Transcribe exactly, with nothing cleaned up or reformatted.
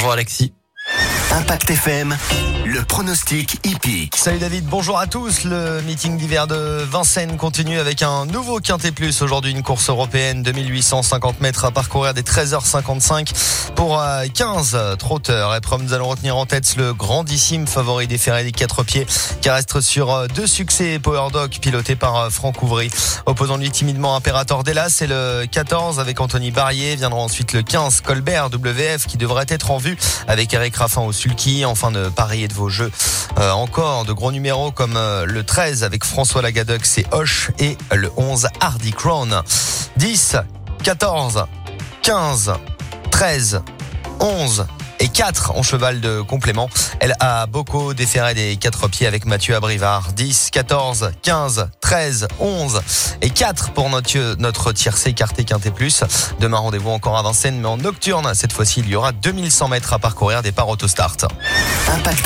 Bonjour Alexis. Impact F M, le pronostic hippique. Salut David, bonjour à tous. Le meeting d'hiver de Vincennes continue avec un nouveau Quintet Plus. Aujourd'hui, une course européenne de mille huit cent cinquante mètres à parcourir des treize heures cinquante-cinq pour quinze trotteurs. Épreuve, nous allons retenir en tête le grandissime favori des ferrés des quatre pieds qui reste sur deux succès. Power Dog piloté par Franck Ouvry. Opposant lui timidement Imperator Della, c'est le quatorze avec Anthony Barrier. Viendra ensuite le quinze Colbert W F qui devrait être en vue avec Eric Raffin au sulky. Enfin de parier de vos jeux. Euh, encore de gros numéros comme euh, le treize avec François Lagadec, c'est Hoche, et le onze Hardy Crown. dix, quatorze, quinze, treize, onze et quatre en cheval de complément. Elle a Bocco des ferrets des quatre pieds avec Mathieu Abrivard. dix, quatorze, quinze, treize, onze et quatre pour notre, notre tiercé écarté Quintet Plus. Demain, rendez-vous encore à Vincennes, mais en nocturne. Cette fois-ci, il y aura deux mille cent mètres à parcourir, départ Autostart. Impact